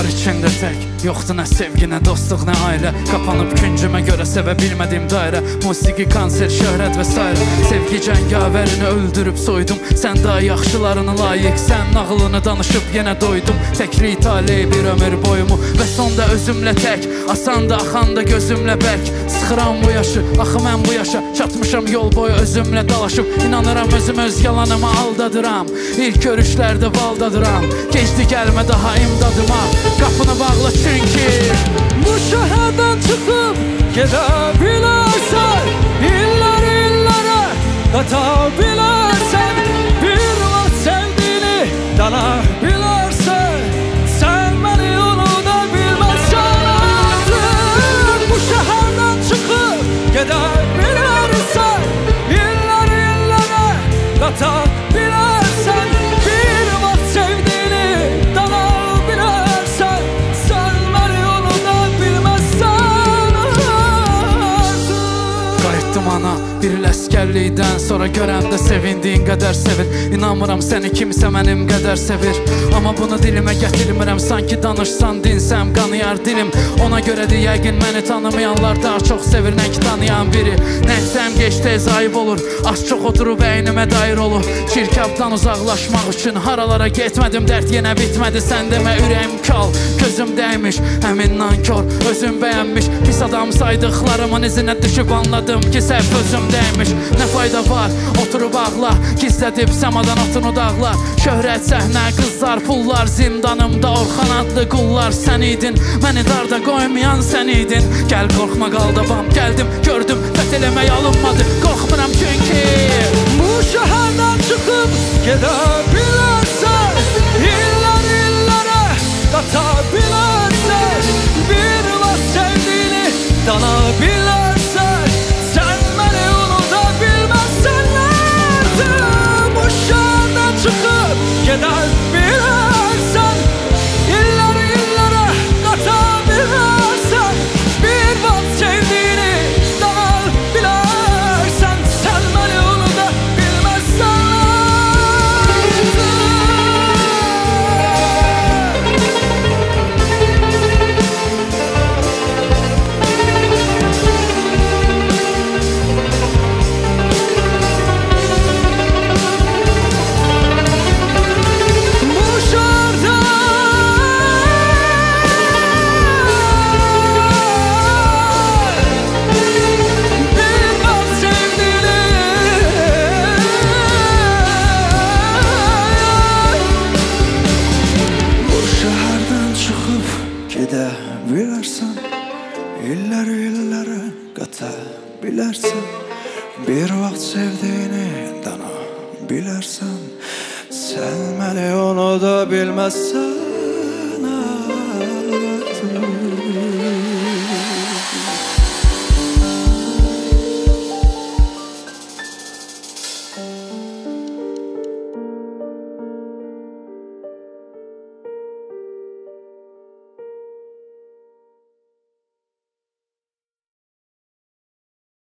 var içində tək. Yoxdur nə sevgi, nə dostluq, nə ailə. Qapanıb küncümə görə sevə bilmədiyim dairə. Musiqi, konser, şöhrət və s. Sevgi cəngavərini öldürüb soydum. Sən daha yaxşılarını layiq, sən nağılını danışıb yenə doydum. Təklik taley bir ömür boyumu və sonda özümlə tək. Asanda, axanda gözümlə bərk. Sıxıram bu yaşı, axı mən bu yaşa çatmışam, yol boyu özümlə dalaşıb. İnanıram özüm öz yalanıma aldadıram. İlk görüşlərdə valdadıram. Keçdi gəlmə daha imdadıma. Qapını bağla çünki bu şəhərdən çıxıb gedə bilərsən, illər illərə qata bilərsən, bir vaxt sevdiyini dana bilərsən, sən məni unuda bilməzsən artıq. Bu şəhərdən çıxıb gedə bilərsən, illər illərə qata bilərsən, bir vaxt sevdiyini dana bilərsən, sən məni unuda bilməzsən artıq. qayıtdım ana bir il əskərlikdən sonra, görəndə sevindiyin qədər sevin. İnanmıram səni kimsə mənim qədər sevir, amma bunu dilimə gətirmirəm. Sanki danışsan dinsəm qanıyar dilim. Ona görədir yəqin məni tanımayanlar daha çox sevir nəki tanıyan biri. Nəksəm geç tez ayıb olur, az çox oturub əynimə dair olur. Çirkabdan uzaqlaşmaq üçün haralara getmədim, dərd yenə bitmədi. Sən demə ürəyim kal, gözüm dəymiş, həmin nankor özüm bəyənmiş. Pis adam saydıqlarımın izinə düşüb anladım ki səhv özüm dəymiş. Nə fayda var, oturub ağla, gizlədib səmadan otunu dağlar. Şöhrət, səhnə, qızlar, pullar, zindanımda Orxan adlı qullar. Sən idin, məni darda qoymayan sən idin. Gəl qorxma qaldabam, gəldim, gördüm, fəth eləmək alınmadı. Qorxmuram çünki bu şəhərdən çıxıb gedə bilərsən, illər illərə qata bilərsən, bir vaxt sevdiyini dana bilərsən, sən məni unuda bilməzsən artıq. Bu şəhərdən çıxıb gedə bilərsən, illər illərə qata bilərsən, bir vaxt sevdiyini dana bilərsən, sən məni unuda bilməzsən artıq. Gedə bilərsən, illər illərə qata bilərsən, bir vaxt sevdiyini dana bilərsən, sən məni unuda bilməzsən artıq.